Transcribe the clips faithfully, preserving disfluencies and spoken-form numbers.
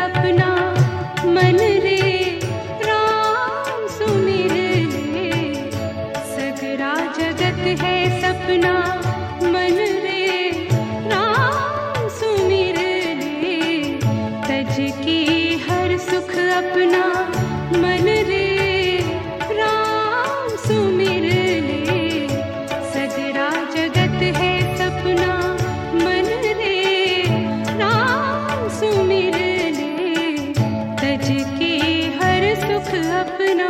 अपना मन रे राम सुमिर ले। सगरा जगत है सपना मन रे राम सुमिर ले। तज की हर सुख अपना मन रे राम सुमिर ले। सगरा जगत है सपना मन रे राम सुमिर ले। तज के हर सुख अपना।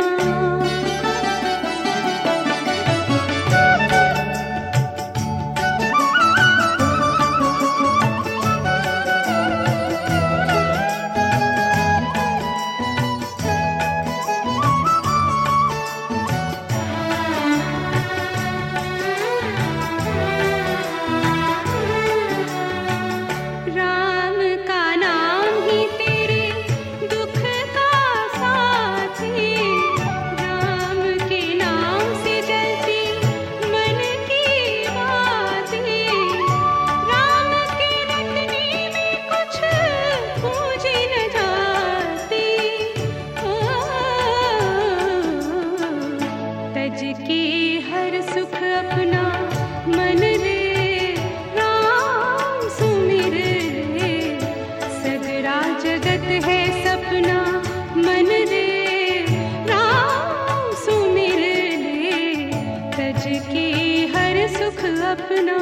तज के हर सुख अपना मन रे राम सुमिर ले। सगरा जगत है सपना मन रे राम सुमिर ले। तज के हर सुख अपना।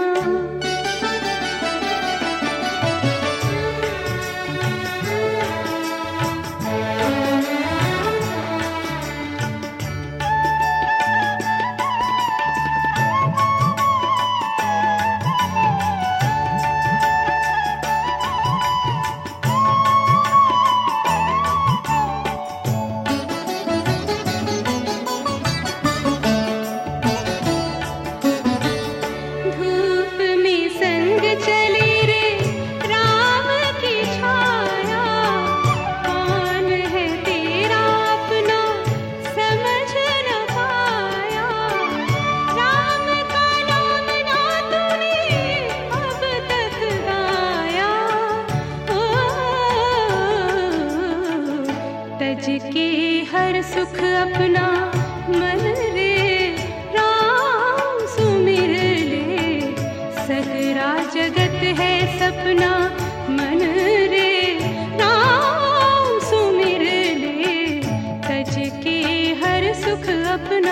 तज के हर सुख अपना मन रे राम सुमिर ले। सगरा जगत है सपना मन रे राम सुमिर ले। तज के हर सुख अपना।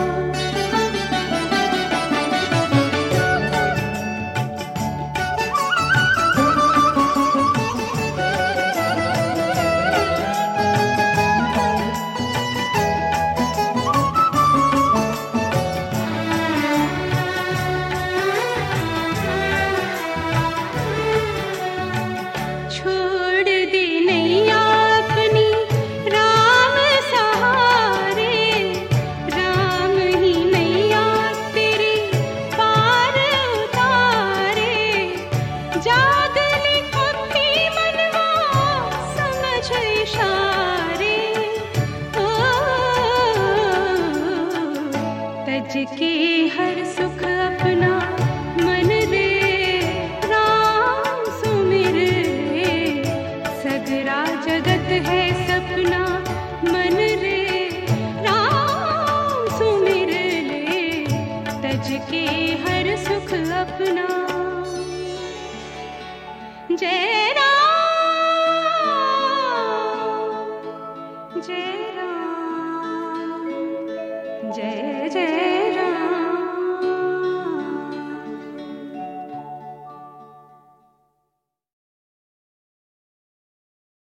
तज के हर सुख अपना मन रे राम सुमिर ले। सगरा जगत है सपना मन रे राम सुमिर ले। तज के हर सुख अपना। जय राम जय राम जय